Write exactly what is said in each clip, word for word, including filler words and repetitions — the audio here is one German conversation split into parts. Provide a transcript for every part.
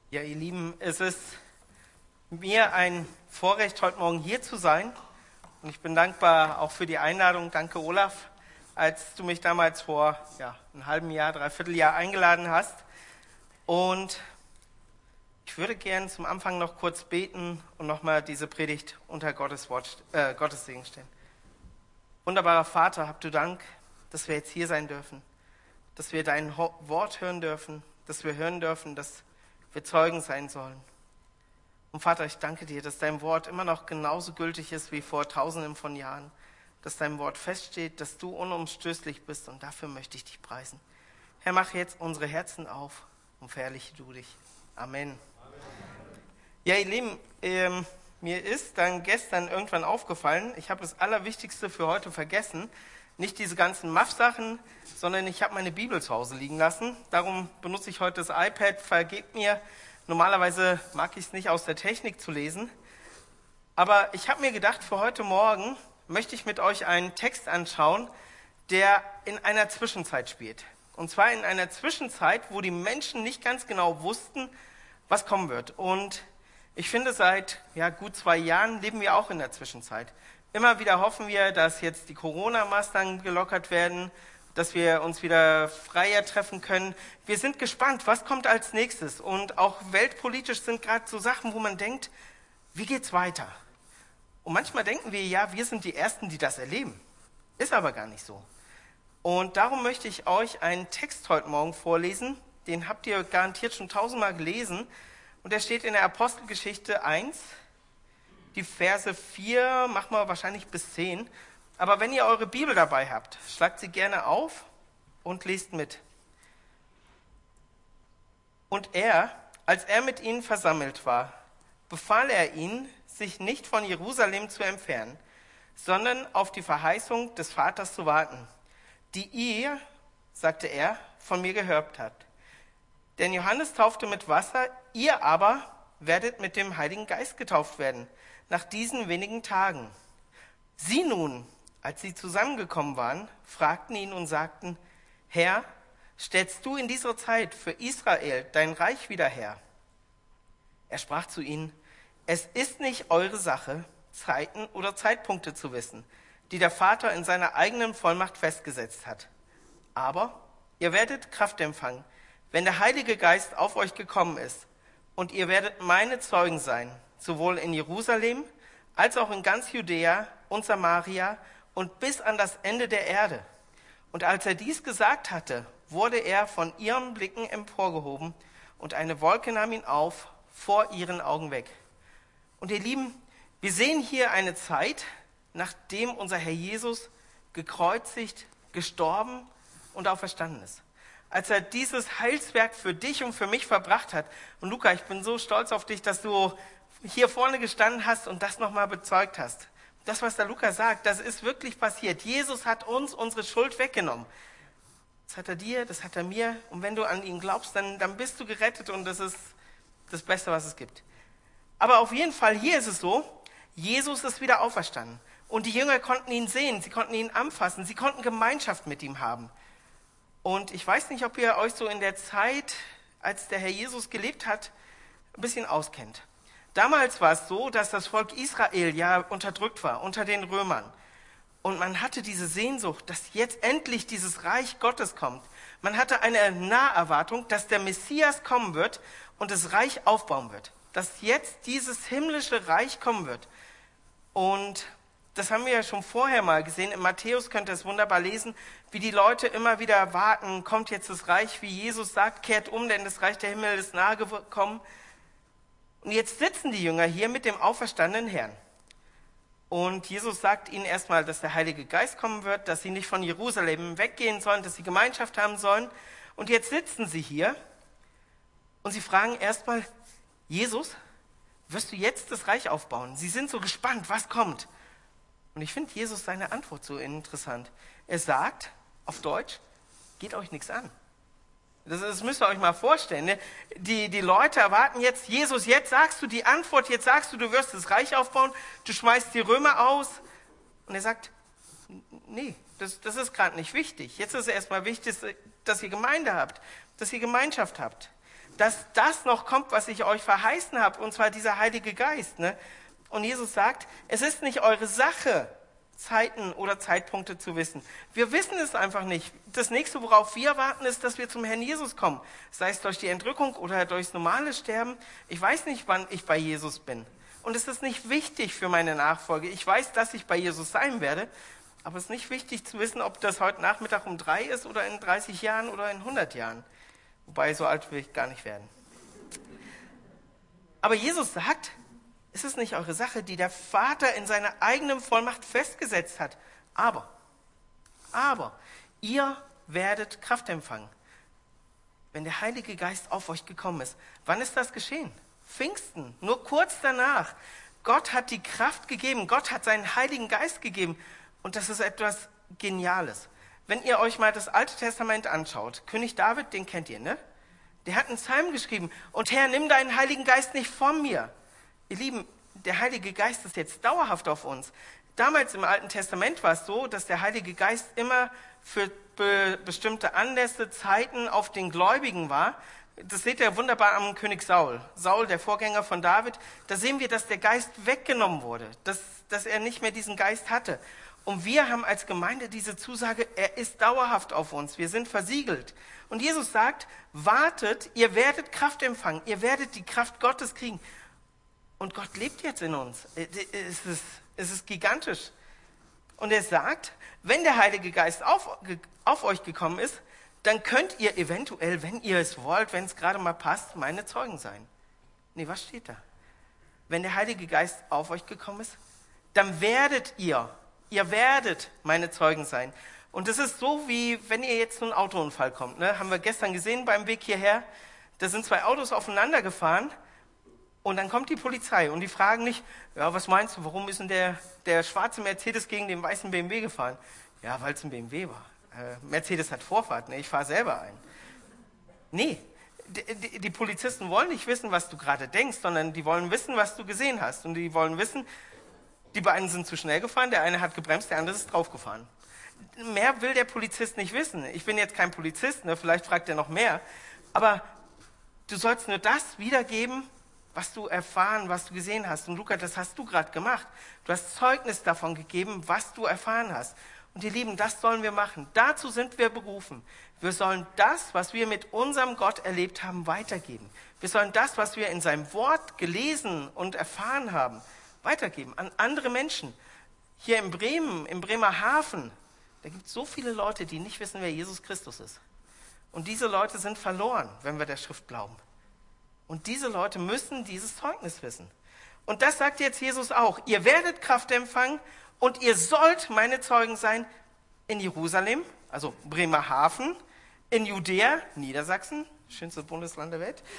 Ja, ihr Lieben, es ist mir ein Vorrecht, heute Morgen hier zu sein. Und ich bin dankbar auch für die Einladung. Danke, Olaf, als du mich damals vor ja, einem halben Jahr, dreiviertel Jahr eingeladen hast. Und ich würde gerne zum Anfang noch kurz beten und nochmal diese Predigt unter Gottes, Wort, äh, Gottes Segen stellen. Wunderbarer Vater, habt du Dank, dass wir jetzt hier sein dürfen, dass wir dein Wort hören dürfen, dass wir hören dürfen, dass wir Zeugen sein sollen. Und Vater, ich danke dir, dass dein Wort immer noch genauso gültig ist wie vor tausenden von Jahren, dass dein Wort feststeht, dass du unumstößlich bist und dafür möchte ich dich preisen. Herr, mach jetzt unsere Herzen auf und verherrliche du dich. Amen. Amen. Ja, ihr Lieben, ähm, mir ist dann gestern irgendwann aufgefallen, ich habe das Allerwichtigste für heute vergessen, nicht diese ganzen Muff-Sachen, sondern ich habe meine Bibel zu Hause liegen lassen. Darum benutze ich heute das iPad. Vergebt mir, normalerweise mag ich es nicht, aus der Technik zu lesen. Aber ich habe mir gedacht, für heute Morgen möchte ich mit euch einen Text anschauen, der in einer Zwischenzeit spielt. Und zwar in einer Zwischenzeit, wo die Menschen nicht ganz genau wussten, was kommen wird. Und ich finde, seit ja, gut zwei Jahren leben wir auch in der Zwischenzeit. Immer wieder hoffen wir, dass jetzt die Corona-Maßnahmen gelockert werden, dass wir uns wieder freier treffen können. Wir sind gespannt, was kommt als nächstes. Und auch weltpolitisch sind gerade so Sachen, wo man denkt, wie geht's weiter? Und manchmal denken wir, ja, wir sind die Ersten, die das erleben. Ist aber gar nicht so. Und darum möchte ich euch einen Text heute Morgen vorlesen. Den habt ihr garantiert schon tausendmal gelesen. Und der steht in der Apostelgeschichte eins. Die Verse vier, machen wir wahrscheinlich bis zehn. Aber wenn ihr eure Bibel dabei habt, schlagt sie gerne auf und lest mit. Und er, als er mit ihnen versammelt war, befahl er ihnen, sich nicht von Jerusalem zu entfernen, sondern auf die Verheißung des Vaters zu warten, die ihr, sagte er, von mir gehört habt. Denn Johannes taufte mit Wasser, ihr aber werdet mit dem Heiligen Geist getauft werden, nach diesen wenigen Tagen. Sie nun, als sie zusammengekommen waren, fragten ihn und sagten, Herr, stellst du in dieser Zeit für Israel dein Reich wieder her? Er sprach zu ihnen, es ist nicht eure Sache, Zeiten oder Zeitpunkte zu wissen, die der Vater in seiner eigenen Vollmacht festgesetzt hat. Aber ihr werdet Kraft empfangen, wenn der Heilige Geist auf euch gekommen ist, und ihr werdet meine Zeugen sein, sowohl in Jerusalem als auch in ganz Judäa und Samaria und bis an das Ende der Erde. Und als er dies gesagt hatte, wurde er von ihren Blicken emporgehoben und eine Wolke nahm ihn auf, vor ihren Augen weg. Und ihr Lieben, wir sehen hier eine Zeit, nachdem unser Herr Jesus gekreuzigt, gestorben und auferstanden ist. Als er dieses Heilswerk für dich und für mich verbracht hat. Und Luca, ich bin so stolz auf dich, dass du hier vorne gestanden hast und das nochmal bezeugt hast. Das, was der Luca sagt, das ist wirklich passiert. Jesus hat uns unsere Schuld weggenommen. Das hat er dir, das hat er mir. Und wenn du an ihn glaubst, dann, dann bist du gerettet und das ist das Beste, was es gibt. Aber auf jeden Fall, hier ist es so, Jesus ist wieder auferstanden. Und die Jünger konnten ihn sehen, sie konnten ihn anfassen, sie konnten Gemeinschaft mit ihm haben. Und ich weiß nicht, ob ihr euch so in der Zeit, als der Herr Jesus gelebt hat, ein bisschen auskennt. Damals war es so, dass das Volk Israel ja unterdrückt war unter den Römern. Und man hatte diese Sehnsucht, dass jetzt endlich dieses Reich Gottes kommt. Man hatte eine Naherwartung, dass der Messias kommen wird und das Reich aufbauen wird. Dass jetzt dieses himmlische Reich kommen wird. Und das haben wir ja schon vorher mal gesehen. In Matthäus könnt ihr es wunderbar lesen, wie die Leute immer wieder warten, kommt jetzt das Reich, wie Jesus sagt, kehrt um, denn das Reich der Himmel ist nahe gekommen. Und jetzt sitzen die Jünger hier mit dem auferstandenen Herrn. Und Jesus sagt ihnen erstmal, dass der Heilige Geist kommen wird, dass sie nicht von Jerusalem weggehen sollen, dass sie Gemeinschaft haben sollen. Und jetzt sitzen sie hier und sie fragen erstmal, Jesus, wirst du jetzt das Reich aufbauen? Sie sind so gespannt, was kommt? Und ich finde Jesus seine Antwort so interessant. Er sagt, auf Deutsch, geht euch nichts an. Das, das müsst ihr euch mal vorstellen. Ne? Die, die Leute erwarten jetzt, Jesus, jetzt sagst du die Antwort, jetzt sagst du, du wirst das Reich aufbauen, du schmeißt die Römer aus. Und er sagt, nee, das, das ist gerade nicht wichtig. Jetzt ist erstmal wichtig, dass ihr Gemeinde habt, dass ihr Gemeinschaft habt. dass das noch kommt, was ich euch verheißen habe, und zwar dieser Heilige Geist. Ne? Und Jesus sagt, es ist nicht eure Sache, Zeiten oder Zeitpunkte zu wissen. Wir wissen es einfach nicht. Das nächste, worauf wir warten, ist, dass wir zum Herrn Jesus kommen. Sei es durch die Entrückung oder durchs normale Sterben. Ich weiß nicht, wann ich bei Jesus bin. Und es ist nicht wichtig für meine Nachfolge. Ich weiß, dass ich bei Jesus sein werde. Aber es ist nicht wichtig zu wissen, ob das heute Nachmittag um drei ist oder in dreißig Jahren oder in hundert Jahren. Wobei, so alt will ich gar nicht werden. Aber Jesus sagt, es ist nicht eure Sache, die der Vater in seiner eigenen Vollmacht festgesetzt hat. Aber, aber, ihr werdet Kraft empfangen, wenn der Heilige Geist auf euch gekommen ist. Wann ist das geschehen? Pfingsten, nur kurz danach. Gott hat die Kraft gegeben, Gott hat seinen Heiligen Geist gegeben. Und das ist etwas Geniales. Wenn ihr euch mal das Alte Testament anschaut, König David, den kennt ihr, ne? Der hat einen Psalm geschrieben. Und Herr, nimm deinen Heiligen Geist nicht von mir. Ihr Lieben, der Heilige Geist ist jetzt dauerhaft auf uns. Damals im Alten Testament war es so, dass der Heilige Geist immer für be- bestimmte Anlässe, Zeiten auf den Gläubigen war. Das seht ihr wunderbar am König Saul. Saul, der Vorgänger von David, da sehen wir, dass der Geist weggenommen wurde, dass, dass er nicht mehr diesen Geist hatte. Und wir haben als Gemeinde diese Zusage, er ist dauerhaft auf uns, wir sind versiegelt. Und Jesus sagt, wartet, ihr werdet Kraft empfangen, ihr werdet die Kraft Gottes kriegen. Und Gott lebt jetzt in uns. Es ist, es ist gigantisch. Und er sagt, wenn der Heilige Geist auf, auf euch gekommen ist, dann könnt ihr eventuell, wenn ihr es wollt, wenn es gerade mal passt, meine Zeugen sein. Nee, was steht da? Wenn der Heilige Geist auf euch gekommen ist, dann werdet ihr, ihr werdet meine Zeugen sein. Und das ist so, wie wenn ihr jetzt zu einem Autounfall kommt. Ne? Haben wir gestern gesehen beim Weg hierher. Da sind zwei Autos aufeinander gefahren. Und dann kommt die Polizei und die fragen nicht, ja, was meinst du, warum ist denn der, der schwarze Mercedes gegen den weißen B M W gefahren? Ja, weil es ein B M W war. Äh, Mercedes hat Vorfahrt, ne? Ich fahre selber ein. Nee, die, die, die Polizisten wollen nicht wissen, was du gerade denkst, sondern die wollen wissen, was du gesehen hast. Und die wollen wissen, die beiden sind zu schnell gefahren, der eine hat gebremst, der andere ist draufgefahren. Mehr will der Polizist nicht wissen. Ich bin jetzt kein Polizist, ne? Vielleicht fragt er noch mehr. Aber du sollst nur das wiedergeben, was du erfahren, was du gesehen hast. Und Luca, das hast du gerade gemacht. Du hast Zeugnis davon gegeben, was du erfahren hast. Und ihr Lieben, das sollen wir machen. Dazu sind wir berufen. Wir sollen das, was wir mit unserem Gott erlebt haben, weitergeben. Wir sollen das, was wir in seinem Wort gelesen und erfahren haben, weitergeben an andere Menschen. Hier in Bremen, in Bremerhaven, da gibt es so viele Leute, die nicht wissen, wer Jesus Christus ist. Und diese Leute sind verloren, wenn wir der Schrift glauben. Und diese Leute müssen dieses Zeugnis wissen. Und das sagt jetzt Jesus auch. Ihr werdet Kraft empfangen und ihr sollt meine Zeugen sein in Jerusalem, also Bremerhaven, in Judäa, Niedersachsen, schönstes Bundesland der Welt,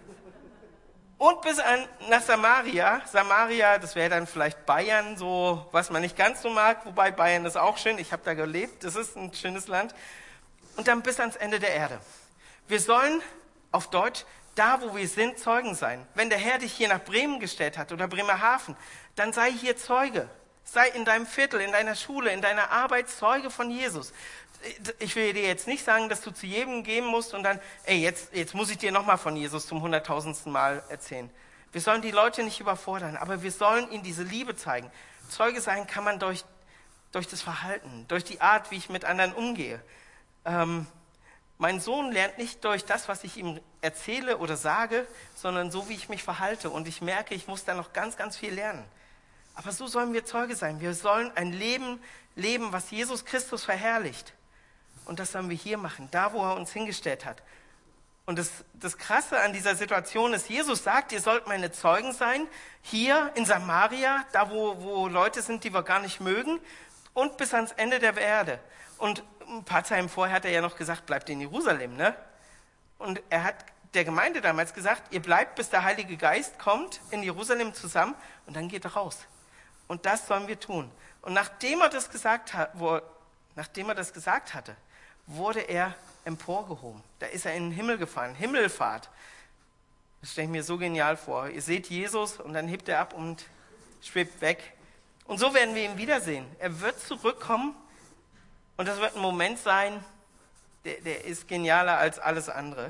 und bis an, nach Samaria. Samaria, das wäre dann vielleicht Bayern, so was man nicht ganz so mag, wobei Bayern ist auch schön, ich habe da gelebt, das ist ein schönes Land. Und dann bis ans Ende der Erde. Wir sollen auf Deutsch da, wo wir sind, Zeugen sein. Wenn der Herr dich hier nach Bremen gestellt hat oder Bremerhaven, dann sei hier Zeuge. Sei in deinem Viertel, in deiner Schule, in deiner Arbeit Zeuge von Jesus. Ich will dir jetzt nicht sagen, dass du zu jedem gehen musst und dann, ey, jetzt, jetzt muss ich dir nochmal von Jesus zum hunderttausendsten Mal erzählen. Wir sollen die Leute nicht überfordern, aber wir sollen ihnen diese Liebe zeigen. Zeuge sein kann man durch, durch das Verhalten, durch die Art, wie ich mit anderen umgehe. Ähm, Mein Sohn lernt nicht durch das, was ich ihm erzähle oder sage, sondern so, wie ich mich verhalte. Und ich merke, ich muss da noch ganz, ganz viel lernen. Aber so sollen wir Zeuge sein. Wir sollen ein Leben leben, was Jesus Christus verherrlicht. Und das sollen wir hier machen, da, wo er uns hingestellt hat. Und das, das Krasse an dieser Situation ist, Jesus sagt, ihr sollt meine Zeugen sein, hier in Samaria, da, wo, wo Leute sind, die wir gar nicht mögen, und bis ans Ende der Erde. Und ein paar Zeilen vorher hat er ja noch gesagt, bleibt in Jerusalem, ne? Und er hat der Gemeinde damals gesagt, ihr bleibt, bis der Heilige Geist kommt, in Jerusalem zusammen und dann geht er raus. Und das sollen wir tun. Und nachdem er das gesagt hat, wo, nachdem er das gesagt hatte, wurde er emporgehoben. Da ist er in den Himmel gefahren, Himmelfahrt. Das stelle ich mir so genial vor. Ihr seht Jesus und dann hebt er ab und schwebt weg. Und so werden wir ihn wiedersehen. Er wird zurückkommen. Und das wird ein Moment sein, der, der ist genialer als alles andere.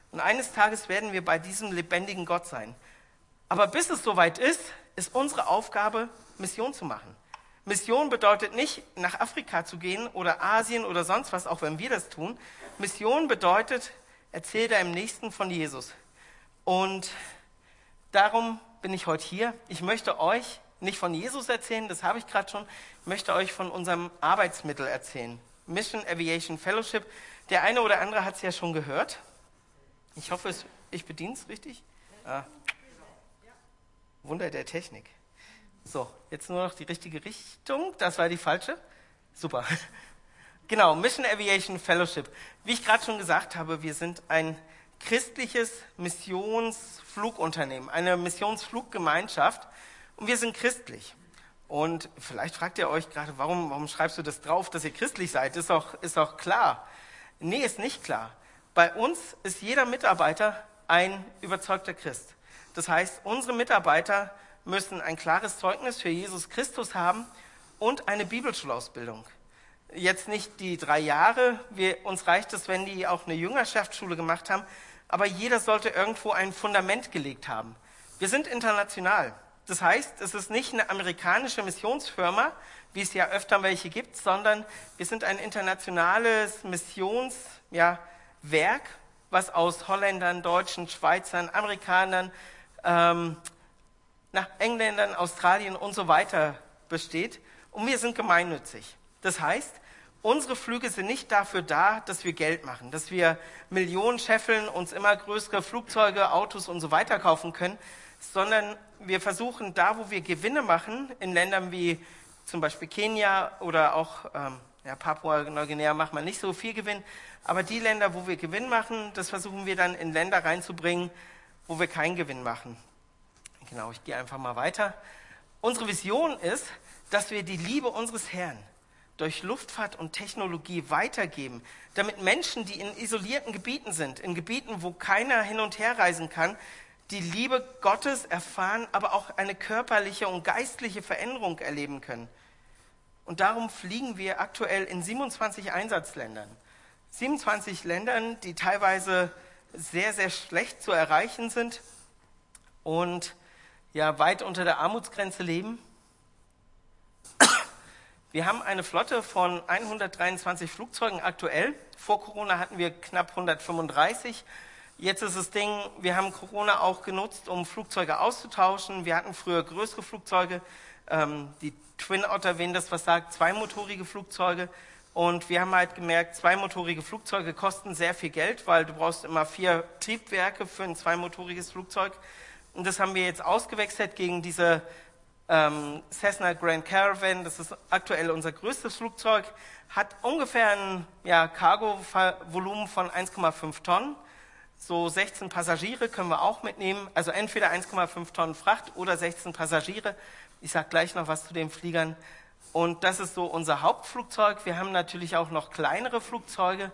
Und eines Tages werden wir bei diesem lebendigen Gott sein. Aber bis es soweit ist, ist unsere Aufgabe, Mission zu machen. Mission bedeutet nicht, nach Afrika zu gehen oder Asien oder sonst was, auch wenn wir das tun. Mission bedeutet, erzähl deinem Nächsten von Jesus. Und darum bin ich heute hier. Ich möchte euch nicht von Jesus erzählen, das habe ich gerade schon. Ich möchte euch von unserem Arbeitsmittel erzählen. Mission Aviation Fellowship. Der eine oder andere hat es ja schon gehört. Ich hoffe, ich bediene es richtig. Ah. Wunder der Technik. So, jetzt nur noch die richtige Richtung. Das war die falsche. Super. Genau, Mission Aviation Fellowship. Wie ich gerade schon gesagt habe, wir sind ein christliches Missionsflugunternehmen, eine Missionsfluggemeinschaft. Und wir sind christlich. Und vielleicht fragt ihr euch gerade, warum, warum schreibst du das drauf, dass ihr christlich seid? Ist doch, ist doch klar. Nee, ist nicht klar. Bei uns ist jeder Mitarbeiter ein überzeugter Christ. Das heißt, unsere Mitarbeiter müssen ein klares Zeugnis für Jesus Christus haben und eine Bibelschulausbildung. Jetzt nicht die drei Jahre, wir, uns reicht es, wenn die auch eine Jüngerschaftsschule gemacht haben, aber jeder sollte irgendwo ein Fundament gelegt haben. Wir sind international. Das heißt, es ist nicht eine amerikanische Missionsfirma, wie es ja öfter welche gibt, sondern wir sind ein internationales Missionswerk, ja, was aus Holländern, Deutschen, Schweizern, Amerikanern, ähm, nach Engländern, Australien und so weiter besteht. Und wir sind gemeinnützig. Das heißt, unsere Flüge sind nicht dafür da, dass wir Geld machen, dass wir Millionen scheffeln, uns immer größere Flugzeuge, Autos und so weiter kaufen können, sondern wir versuchen da, wo wir Gewinne machen, in Ländern wie zum Beispiel Kenia oder auch ähm, ja, Papua-Neuguinea macht man nicht so viel Gewinn, aber die Länder, wo wir Gewinn machen, das versuchen wir dann in Länder reinzubringen, wo wir keinen Gewinn machen. Genau, ich gehe einfach mal weiter. Unsere Vision ist, dass wir die Liebe unseres Herrn durch Luftfahrt und Technologie weitergeben, damit Menschen, die in isolierten Gebieten sind, in Gebieten, wo keiner hin und her reisen kann, die Liebe Gottes erfahren, aber auch eine körperliche und geistliche Veränderung erleben können. Und darum fliegen wir aktuell in siebenundzwanzig Einsatzländern. siebenundzwanzig Ländern, die teilweise sehr, sehr schlecht zu erreichen sind und ja weit unter der Armutsgrenze leben. Wir haben eine Flotte von hundertdreiundzwanzig Flugzeugen aktuell. Vor Corona hatten wir knapp hundertfünfunddreißig. Jetzt ist das Ding, wir haben Corona auch genutzt, um Flugzeuge auszutauschen. Wir hatten früher größere Flugzeuge, ähm, die Twin Otter, wen das was sagt, zweimotorige Flugzeuge. Und wir haben halt gemerkt, zweimotorige Flugzeuge kosten sehr viel Geld, weil du brauchst immer vier Triebwerke für ein zweimotoriges Flugzeug. Und das haben wir jetzt ausgewechselt gegen diese ähm, Cessna Grand Caravan. Das ist aktuell unser größtes Flugzeug, hat ungefähr ein ja, Cargo-Volumen von eins Komma fünf Tonnen. So sechzehn Passagiere können wir auch mitnehmen, also entweder eins Komma fünf Tonnen Fracht oder sechzehn Passagiere. Ich sage gleich noch was zu den Fliegern. Und das ist so unser Hauptflugzeug. Wir haben natürlich auch noch kleinere Flugzeuge,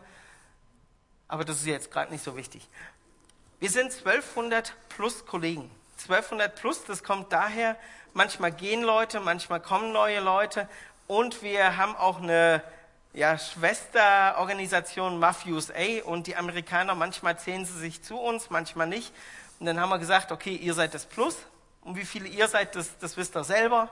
aber das ist jetzt gerade nicht so wichtig. Wir sind zwölfhundert plus Kollegen. zwölfhundert plus, das kommt daher, manchmal gehen Leute, manchmal kommen neue Leute und wir haben auch eine ja, Schwesterorganisation M A F U S A und die Amerikaner, manchmal zählen sie sich zu uns, manchmal nicht. Und dann haben wir gesagt, okay, ihr seid das Plus und wie viele ihr seid, das, das wisst ihr selber.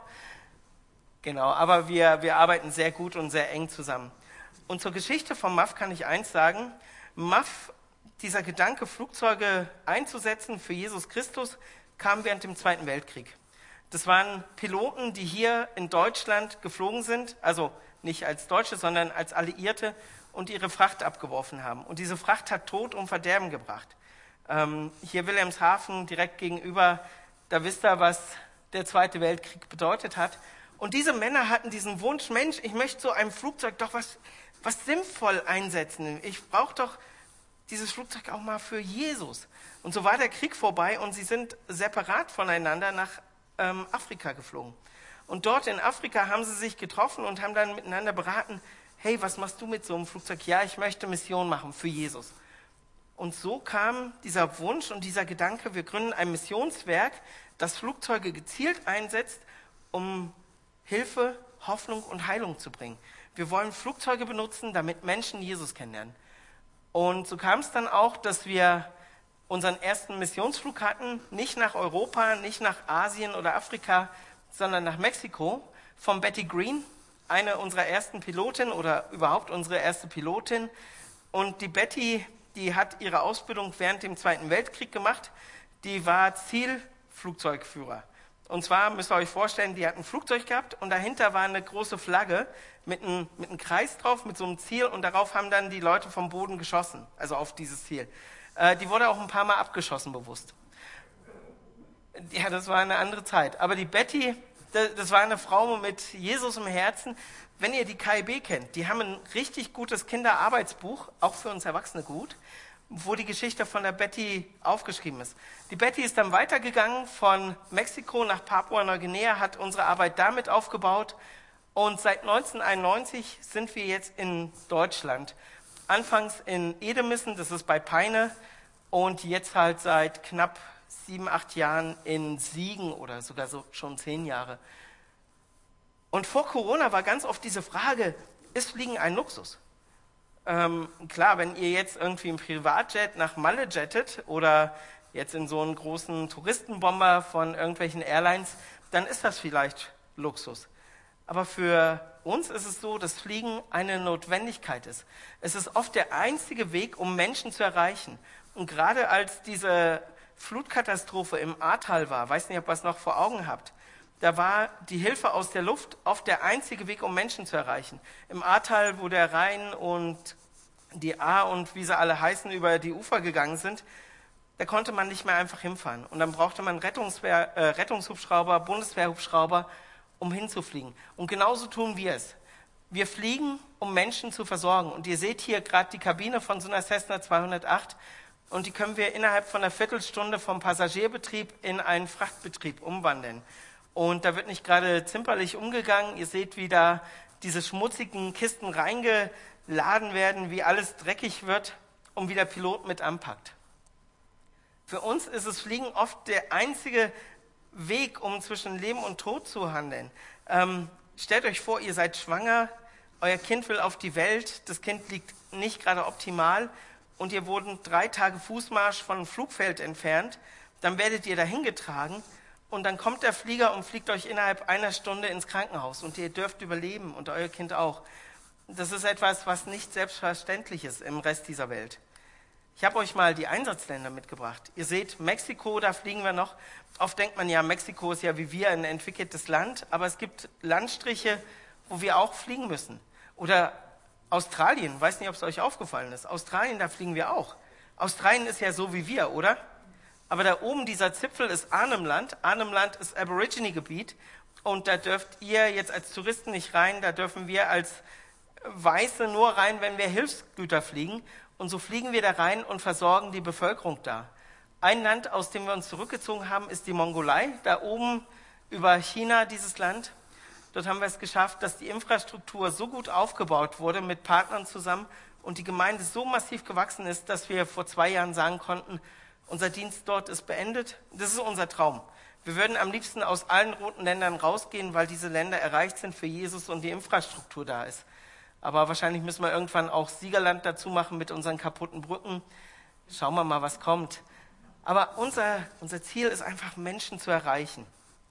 Genau, aber wir, wir arbeiten sehr gut und sehr eng zusammen. Und zur Geschichte vom M A F kann ich eins sagen. M A F, dieser Gedanke, Flugzeuge einzusetzen für Jesus Christus, kam während dem Zweiten Weltkrieg. Das waren Piloten, die hier in Deutschland geflogen sind, also nicht als Deutsche, sondern als Alliierte und ihre Fracht abgeworfen haben. Und diese Fracht hat Tod und Verderben gebracht. Ähm, hier Wilhelmshaven direkt gegenüber, da wisst ihr, was der Zweite Weltkrieg bedeutet hat. Und diese Männer hatten diesen Wunsch, Mensch, ich möchte so einem Flugzeug doch was, was sinnvoll einsetzen. Ich brauche doch dieses Flugzeug auch mal für Jesus. Und so war der Krieg vorbei und sie sind separat voneinander nach ähm, Afrika geflogen. Und dort in Afrika haben sie sich getroffen und haben dann miteinander beraten, hey, was machst du mit so einem Flugzeug? Ja, ich möchte Mission machen für Jesus. Und so kam dieser Wunsch und dieser Gedanke, wir gründen ein Missionswerk, das Flugzeuge gezielt einsetzt, um Hilfe, Hoffnung und Heilung zu bringen. Wir wollen Flugzeuge benutzen, damit Menschen Jesus kennenlernen. Und so kam es dann auch, dass wir unseren ersten Missionsflug hatten, nicht nach Europa, nicht nach Asien oder Afrika, sondern nach Mexiko, von Betty Green, eine unserer ersten Pilotinnen oder überhaupt unsere erste Pilotin. Und die Betty, die hat ihre Ausbildung während dem Zweiten Weltkrieg gemacht. Die war Zielflugzeugführer. Und zwar müsst ihr euch vorstellen, die hat ein Flugzeug gehabt und dahinter war eine große Flagge mit einem, mit einem Kreis drauf, mit so einem Ziel, und darauf haben dann die Leute vom Boden geschossen, also auf dieses Ziel. Äh, die wurde auch ein paar Mal abgeschossen, bewusst. Ja, das war eine andere Zeit. Aber die Betty, das war eine Frau mit Jesus im Herzen. Wenn ihr die K I B kennt, die haben ein richtig gutes Kinderarbeitsbuch, auch für uns Erwachsene gut, wo die Geschichte von der Betty aufgeschrieben ist. Die Betty ist dann weitergegangen von Mexiko nach Papua-Neuguinea, hat unsere Arbeit damit aufgebaut, und seit neunzehnhunderteinundneunzig sind wir jetzt in Deutschland. Anfangs in Edemissen, das ist bei Peine, und jetzt halt seit knapp sieben, acht Jahren in Siegen oder sogar so schon zehn Jahre. Und vor Corona war ganz oft diese Frage, ist Fliegen ein Luxus? Ähm, klar, wenn ihr jetzt irgendwie im Privatjet nach Malle jettet oder jetzt in so einen großen Touristenbomber von irgendwelchen Airlines, dann ist das vielleicht Luxus. Aber für uns ist es so, dass Fliegen eine Notwendigkeit ist. Es ist oft der einzige Weg, um Menschen zu erreichen. Und gerade als diese Flutkatastrophe im Ahrtal war, weiß nicht, ob ihr es noch vor Augen habt, da war die Hilfe aus der Luft oft der einzige Weg, um Menschen zu erreichen. Im Ahrtal, wo der Rhein und die Ahr und wie sie alle heißen über die Ufer gegangen sind, da konnte man nicht mehr einfach hinfahren. Und dann brauchte man Rettungswehr, äh, Rettungshubschrauber, Bundeswehrhubschrauber, um hinzufliegen. Und genauso tun wir es. Wir fliegen, um Menschen zu versorgen. Und ihr seht hier gerade die Kabine von so einer Cessna zweihundertacht. Und die können wir innerhalb von einer Viertelstunde vom Passagierbetrieb in einen Frachtbetrieb umwandeln. Und da wird nicht gerade zimperlich umgegangen. Ihr seht, wie da diese schmutzigen Kisten reingeladen werden, wie alles dreckig wird und wie der Pilot mit anpackt. Für uns ist das Fliegen oft der einzige Weg, um zwischen Leben und Tod zu handeln. Ähm, stellt euch vor, ihr seid schwanger, euer Kind will auf die Welt, das Kind liegt nicht gerade optimal und ihr wurdet drei Tage Fußmarsch von einem Flugfeld entfernt, dann werdet ihr dahin getragen und dann kommt der Flieger und fliegt euch innerhalb einer Stunde ins Krankenhaus und ihr dürft überleben und euer Kind auch. Das ist etwas, was nicht selbstverständlich ist im Rest dieser Welt. Ich habe euch mal die Einsatzländer mitgebracht. Ihr seht, Mexiko, da fliegen wir noch. Oft denkt man ja, Mexiko ist ja wie wir ein entwickeltes Land, aber es gibt Landstriche, wo wir auch fliegen müssen. Oder Australien, weiß nicht, ob es euch aufgefallen ist. Australien, da fliegen wir auch. Australien ist ja so wie wir, oder? Aber da oben, dieser Zipfel ist Arnhem-Land. Arnhem-Land ist Aborigine-Gebiet und da dürft ihr jetzt als Touristen nicht rein, da dürfen wir als Weiße nur rein, wenn wir Hilfsgüter fliegen. Und so fliegen wir da rein und versorgen die Bevölkerung da. Ein Land, aus dem wir uns zurückgezogen haben, ist die Mongolei. Da oben über China, dieses Land. Dort haben wir es geschafft, dass die Infrastruktur so gut aufgebaut wurde mit Partnern zusammen und die Gemeinde so massiv gewachsen ist, dass wir vor zwei Jahren sagen konnten, unser Dienst dort ist beendet. Das ist unser Traum. Wir würden am liebsten aus allen roten Ländern rausgehen, weil diese Länder erreicht sind für Jesus und die Infrastruktur da ist. Aber wahrscheinlich müssen wir irgendwann auch Siegerland dazu machen mit unseren kaputten Brücken. Schauen wir mal, was kommt. Aber unser, unser Ziel ist einfach, Menschen zu erreichen.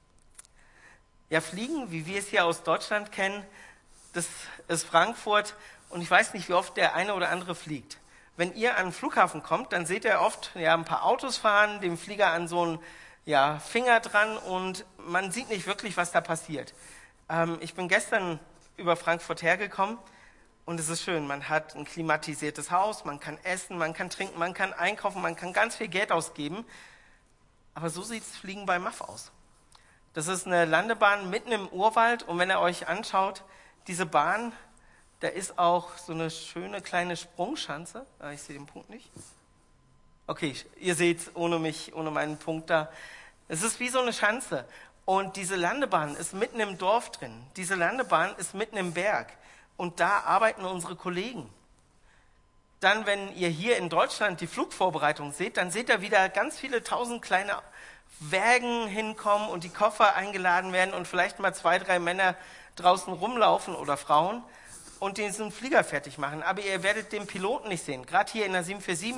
Ja, Fliegen, wie wir es hier aus Deutschland kennen, das ist Frankfurt. Und ich weiß nicht, wie oft der eine oder andere fliegt. Wenn ihr an den Flughafen kommt, dann seht ihr oft ja, ein paar Autos fahren, dem Flieger an so einen ja, Finger dran und man sieht nicht wirklich, was da passiert. Ähm, ich bin gestern über Frankfurt hergekommen. Und es ist schön, man hat ein klimatisiertes Haus, man kann essen, man kann trinken, man kann einkaufen, man kann ganz viel Geld ausgeben. Aber so sieht das Fliegen bei M A F aus. Das ist eine Landebahn mitten im Urwald und wenn ihr euch anschaut, diese Bahn, da ist auch so eine schöne kleine Sprungschanze. Ah, ich sehe den Punkt nicht. Okay, ihr seht es ohne mich, ohne meinen Punkt da. Es ist wie so eine Schanze und diese Landebahn ist mitten im Dorf drin. Diese Landebahn ist mitten im Berg. Und da arbeiten unsere Kollegen. Dann, wenn ihr hier in Deutschland die Flugvorbereitung seht, dann seht ihr wieder ganz viele tausend kleine Wägen hinkommen und die Koffer eingeladen werden und vielleicht mal zwei, drei Männer draußen rumlaufen oder Frauen und diesen Flieger fertig machen. Aber ihr werdet den Piloten nicht sehen. Gerade hier in der sieben vier sieben,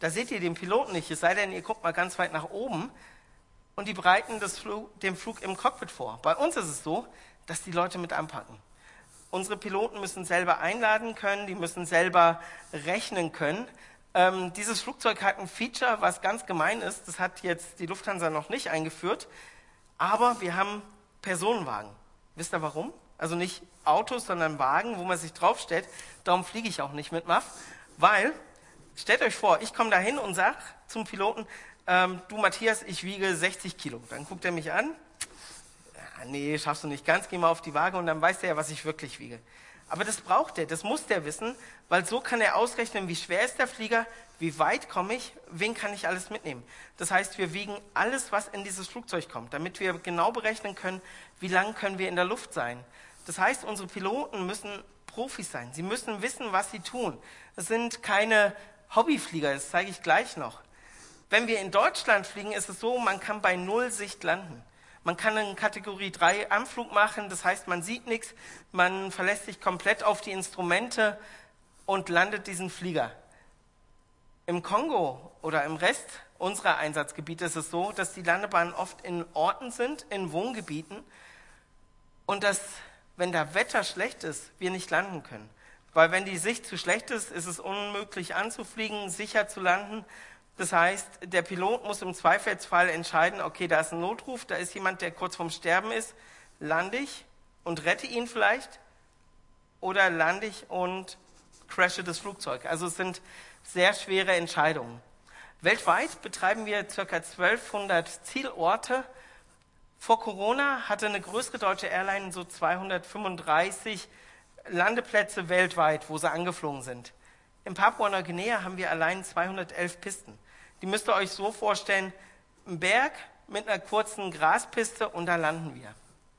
Da seht ihr den Piloten nicht, es sei denn, ihr guckt mal ganz weit nach oben und die bereiten das Flug, den Flug im Cockpit vor. Bei uns ist es so, dass die Leute mit anpacken. Unsere Piloten müssen selber einladen können, die müssen selber rechnen können. Ähm, dieses Flugzeug hat ein Feature, was ganz gemein ist. Das hat jetzt die Lufthansa noch nicht eingeführt. Aber wir haben Personenwagen. Wisst ihr warum? Also nicht Autos, sondern Wagen, wo man sich draufstellt. Darum fliege ich auch nicht mit M A F. Weil, stellt euch vor, ich komme da hin und sage zum Piloten, ähm, du Matthias, ich wiege sechzig Kilo. Dann guckt er mich an. Ja, nee, schaffst du nicht ganz, geh mal auf die Waage und dann weiß er ja, was ich wirklich wiege. Aber das braucht er, das muss der wissen, weil so kann er ausrechnen, wie schwer ist der Flieger, wie weit komme ich, wen kann ich alles mitnehmen. Das heißt, wir wiegen alles, was in dieses Flugzeug kommt, damit wir genau berechnen können, wie lang können wir in der Luft sein. Das heißt, unsere Piloten müssen Profis sein, sie müssen wissen, was sie tun. Es sind keine Hobbyflieger, das zeige ich gleich noch. Wenn wir in Deutschland fliegen, ist es so, man kann bei Null Sicht landen. Man kann einen Kategorie drei Anflug machen, das heißt, man sieht nichts, man verlässt sich komplett auf die Instrumente und landet diesen Flieger. Im Kongo oder im Rest unserer Einsatzgebiete ist es so, dass die Landebahnen oft in Orten sind, in Wohngebieten und dass, wenn das Wetter schlecht ist, wir nicht landen können. Weil wenn die Sicht zu schlecht ist, ist es unmöglich anzufliegen, sicher zu landen. Das heißt, der Pilot muss im Zweifelsfall entscheiden, okay, da ist ein Notruf, da ist jemand, der kurz vorm Sterben ist, lande ich und rette ihn vielleicht oder lande ich und crashe das Flugzeug. Also es sind sehr schwere Entscheidungen. Weltweit betreiben wir ca. zwölfhundert Zielorte. Vor Corona hatte eine größere deutsche Airline so zweihundertfünfunddreißig Landeplätze weltweit, wo sie angeflogen sind. In Papua-Neuguinea haben wir allein zweihundertelf Pisten. Die müsst ihr euch so vorstellen, ein Berg mit einer kurzen Graspiste und da landen wir.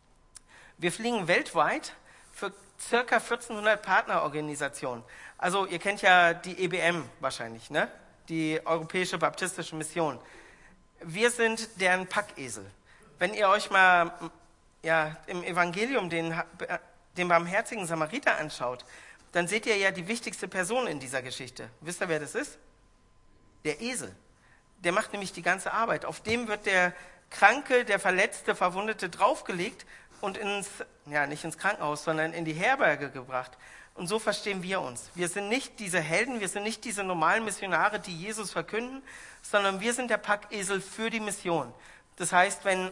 Wir fliegen weltweit für ca. vierzehnhundert Partnerorganisationen. Also ihr kennt ja die E B M wahrscheinlich, ne? Die Europäische Baptistische Mission. Wir sind deren Packesel. Wenn ihr euch mal ja, im Evangelium den, den barmherzigen Samariter anschaut, dann seht ihr ja die wichtigste Person in dieser Geschichte. Wisst ihr, wer das ist? Der Esel. Der macht nämlich die ganze Arbeit. Auf dem wird der Kranke, der Verletzte, Verwundete draufgelegt und ins, ja, nicht ins Krankenhaus, sondern in die Herberge gebracht. Und so verstehen wir uns. Wir sind nicht diese Helden, wir sind nicht diese normalen Missionare, die Jesus verkünden, sondern wir sind der Packesel für die Mission. Das heißt, wenn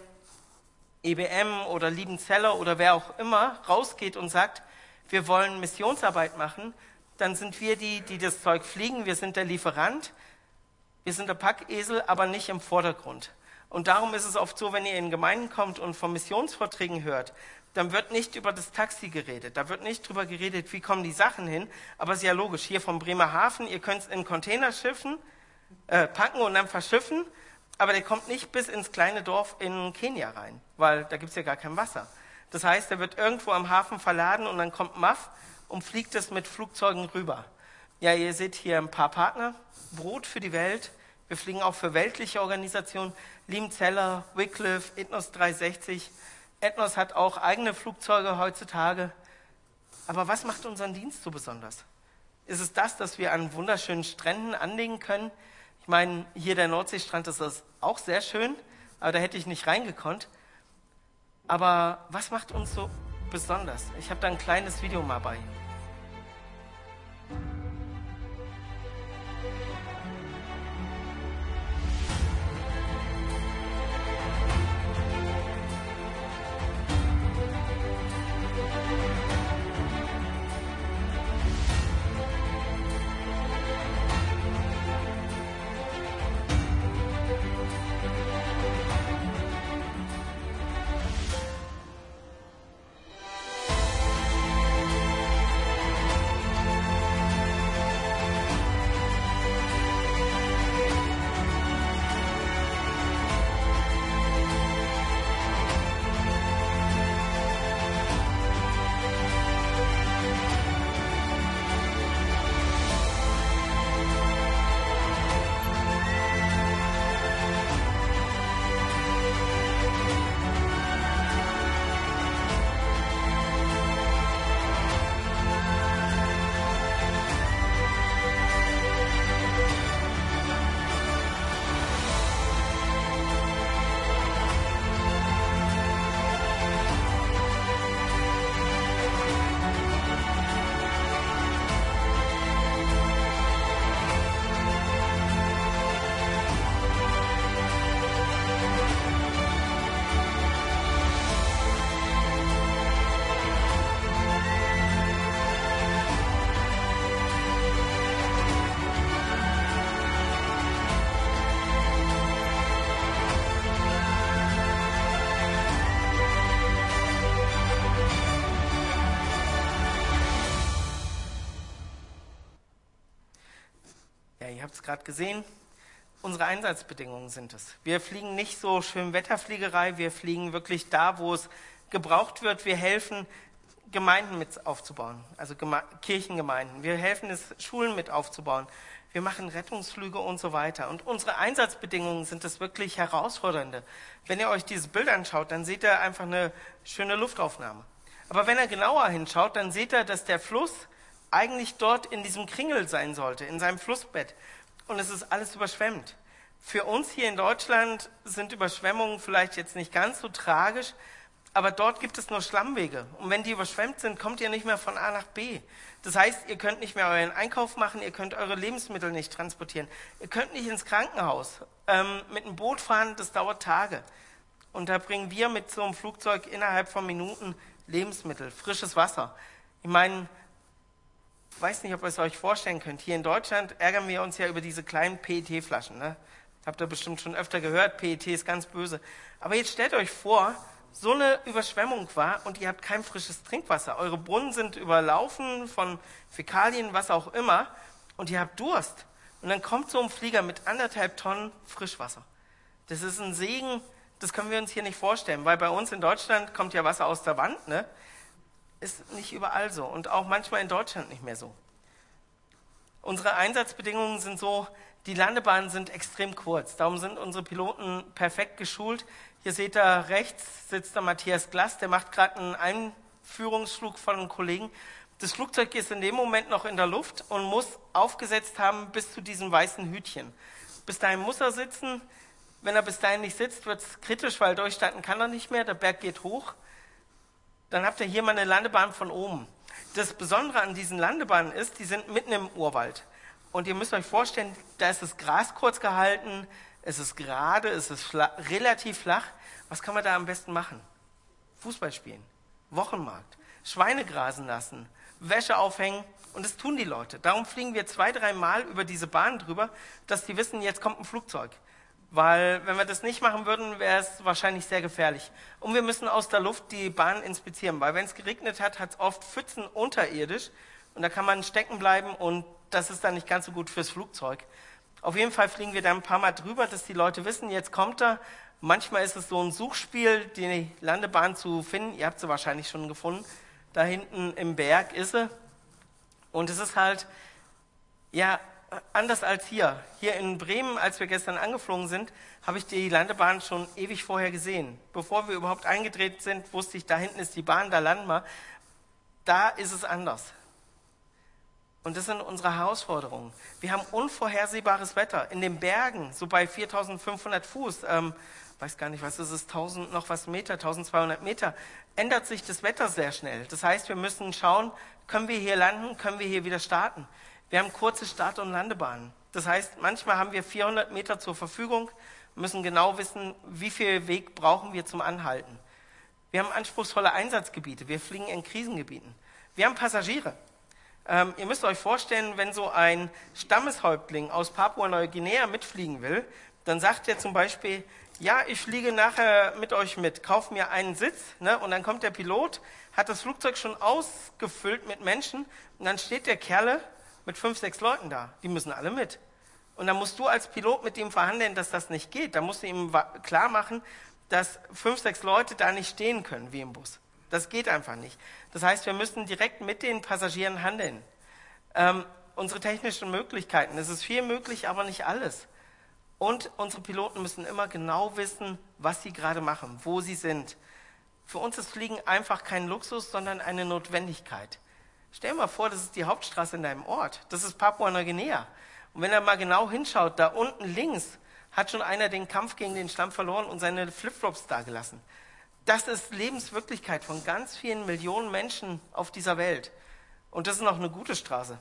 E B M oder Liebenzeller oder wer auch immer rausgeht und sagt, wir wollen Missionsarbeit machen, dann sind wir die, die das Zeug fliegen, wir sind der Lieferant, wir sind der Packesel, aber nicht im Vordergrund. Und darum ist es oft so, wenn ihr in Gemeinden kommt und von Missionsvorträgen hört, dann wird nicht über das Taxi geredet, da wird nicht drüber geredet, wie kommen die Sachen hin, aber es ist ja logisch, hier vom Bremerhaven, ihr könnt es in Containerschiffen äh, packen und dann verschiffen, aber der kommt nicht bis ins kleine Dorf in Kenia rein, weil da gibt es ja gar kein Wasser. Das heißt, er wird irgendwo am Hafen verladen und dann kommt M A F und fliegt es mit Flugzeugen rüber. Ja, ihr seht hier ein paar Partner, Brot für die Welt. Wir fliegen auch für weltliche Organisationen, Liebenzeller, Wycliffe, Ethnos dreihundertsechzig. Ethnos hat auch eigene Flugzeuge heutzutage. Aber was macht unseren Dienst so besonders? Ist es das, dass wir an wunderschönen Stränden anlegen können? Ich meine, hier der Nordseestrand ist das auch sehr schön, aber da hätte ich nicht reingekonnt. Aber was macht uns so besonders? Ich habe da ein kleines Video mal bei. habt es gerade gesehen. Unsere Einsatzbedingungen sind es. Wir fliegen nicht so schön Wetterfliegerei, wir fliegen wirklich da, wo es gebraucht wird. Wir helfen, Gemeinden mit aufzubauen, also Geme- Kirchengemeinden. Wir helfen es, Schulen mit aufzubauen. Wir machen Rettungsflüge und so weiter. Und unsere Einsatzbedingungen sind das wirklich herausfordernde. Wenn ihr euch dieses Bild anschaut, dann seht ihr einfach eine schöne Luftaufnahme. Aber wenn ihr genauer hinschaut, dann seht ihr, dass der Fluss eigentlich dort in diesem Kringel sein sollte, in seinem Flussbett. Und es ist alles überschwemmt. Für uns hier in Deutschland sind Überschwemmungen vielleicht jetzt nicht ganz so tragisch, aber dort gibt es nur Schlammwege. Und wenn die überschwemmt sind, kommt ihr nicht mehr von A nach B. Das heißt, ihr könnt nicht mehr euren Einkauf machen, ihr könnt eure Lebensmittel nicht transportieren. Ihr könnt nicht ins Krankenhaus. Ähm, mit einem Boot fahren, das dauert Tage. Und da bringen wir mit so einem Flugzeug innerhalb von Minuten Lebensmittel, frisches Wasser. Ich meine, ich weiß nicht, ob ihr es euch vorstellen könnt. Hier in Deutschland ärgern wir uns ja über diese kleinen P E T-Flaschen. Ne? Habt ihr bestimmt schon öfter gehört, P E T ist ganz böse. Aber jetzt stellt euch vor, so eine Überschwemmung war und ihr habt kein frisches Trinkwasser. Eure Brunnen sind überlaufen von Fäkalien, was auch immer, und ihr habt Durst. Und dann kommt so ein Flieger mit anderthalb Tonnen Frischwasser. Das ist ein Segen, das können wir uns hier nicht vorstellen, weil bei uns in Deutschland kommt ja Wasser aus der Wand, ne? Ist nicht überall so und auch manchmal in Deutschland nicht mehr so. Unsere Einsatzbedingungen sind so, die Landebahnen sind extrem kurz, darum sind unsere Piloten perfekt geschult. Hier seht ihr rechts sitzt der Matthias Glass, der macht gerade einen Einführungsflug von einem Kollegen. Das Flugzeug ist in dem Moment noch in der Luft und muss aufgesetzt haben bis zu diesem weißen Hütchen. Bis dahin muss er sitzen. Wenn er bis dahin nicht sitzt, wird es kritisch, weil durchstarten kann er nicht mehr, der Berg geht hoch. Dann habt ihr hier mal eine Landebahn von oben. Das Besondere an diesen Landebahnen ist, die sind mitten im Urwald. Und ihr müsst euch vorstellen, da ist das Gras kurz gehalten, es ist gerade, es ist fla- relativ flach. Was kann man da am besten machen? Fußball spielen, Wochenmarkt, Schweine grasen lassen, Wäsche aufhängen. Und das tun die Leute. Darum fliegen wir zwei, drei Mal über diese Bahn drüber, dass die wissen, jetzt kommt ein Flugzeug. Weil wenn wir das nicht machen würden, wäre es wahrscheinlich sehr gefährlich. Und wir müssen aus der Luft die Bahn inspizieren, weil wenn es geregnet hat, hat es oft Pfützen unterirdisch und da kann man stecken bleiben und das ist dann nicht ganz so gut fürs Flugzeug. Auf jeden Fall fliegen wir da ein paar Mal drüber, dass die Leute wissen, jetzt kommt er. Manchmal ist es so ein Suchspiel, die Landebahn zu finden. Ihr habt sie wahrscheinlich schon gefunden. Da hinten im Berg ist sie. Und es ist halt, ja, anders als hier. Hier in Bremen, als wir gestern angeflogen sind, habe ich die Landebahn schon ewig vorher gesehen. Bevor wir überhaupt eingedreht sind, wusste ich, da hinten ist die Bahn, da landen wir. Da ist es anders. Und das sind unsere Herausforderungen. Wir haben unvorhersehbares Wetter. In den Bergen, so bei viertausendfünfhundert Fuß, ähm, weiß gar nicht, was ist es, tausend noch was Meter, tausendzweihundert Meter, ändert sich das Wetter sehr schnell. Das heißt, wir müssen schauen, können wir hier landen, können wir hier wieder starten. Wir haben kurze Start- und Landebahnen. Das heißt, manchmal haben wir vierhundert Meter zur Verfügung, müssen genau wissen, wie viel Weg brauchen wir zum Anhalten. Wir haben anspruchsvolle Einsatzgebiete, wir fliegen in Krisengebieten. Wir haben Passagiere. Ähm, ihr müsst euch vorstellen, wenn so ein Stammeshäuptling aus Papua-Neuguinea mitfliegen will, dann sagt er zum Beispiel, ja, ich fliege nachher mit euch mit, kauf mir einen Sitz, ne? Und dann kommt der Pilot, hat das Flugzeug schon ausgefüllt mit Menschen und dann steht der Kerle mit fünf, sechs Leuten da, die müssen alle mit. Und dann musst du als Pilot mit ihm verhandeln, dass das nicht geht. Da musst du ihm klar machen, dass fünf, sechs Leute da nicht stehen können, wie im Bus. Das geht einfach nicht. Das heißt, wir müssen direkt mit den Passagieren handeln. Ähm, unsere technischen Möglichkeiten, es ist viel möglich, aber nicht alles. Und unsere Piloten müssen immer genau wissen, was sie gerade machen, wo sie sind. Für uns ist Fliegen einfach kein Luxus, sondern eine Notwendigkeit. Stell dir mal vor, das ist die Hauptstraße in deinem Ort. Das ist Papua-Neuguinea. Und wenn er mal genau hinschaut, da unten links hat schon einer den Kampf gegen den Schlamm verloren und seine Flipflops dagelassen. Das ist Lebenswirklichkeit von ganz vielen Millionen Menschen auf dieser Welt. Und das ist noch eine gute Straße.